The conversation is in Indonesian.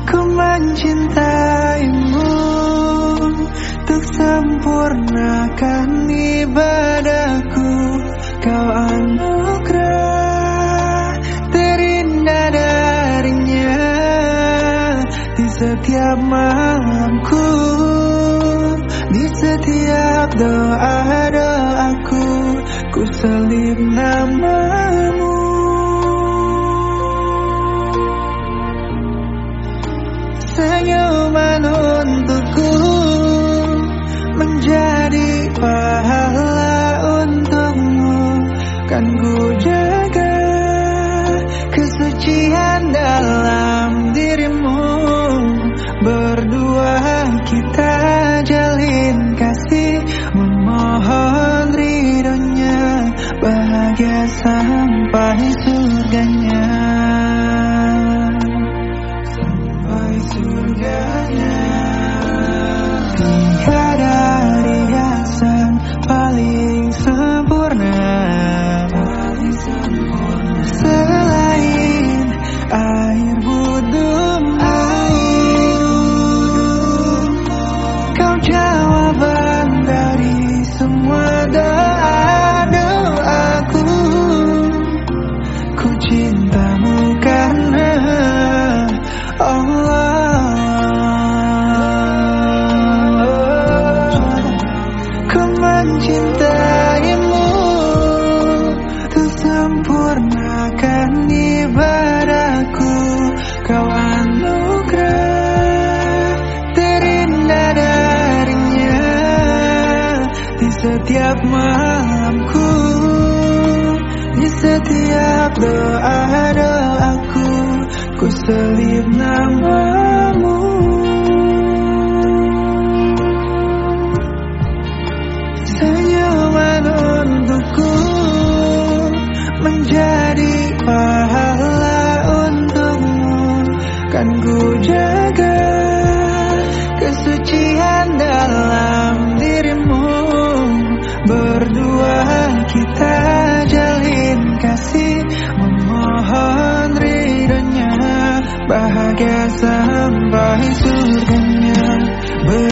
Ku mencintaimu untuk sempurnakan ibadahku. Kau anugerah terindah darinya. Di setiap malamku, di setiap doa-doaku, ku selip namamu. Senyuman untukku menjadi pahala untukmu. Kan ku jaga kesucian dalam dirimu. Berdua kita jalin kasih, memohon ridhonya, bahagia sampai surganya. Surganya. Tiada riasan paling sempurna selain air wudhumu. Kau jawaban dari semua doa-doaku. Ku cintamu karena Allah. Mencintaimu untuk sempurnakan ibadahku. Kau anugerah terindah darinya. Di setiap malamku, di setiap doa-doaku, ku selip namamu. Senyuman untukku menjadi pahala untukmu. Kan ku jaga kesucian dalam dirimu. Berdua kita jalin kasih, memohon ridhonya, bahagia sampai surganya.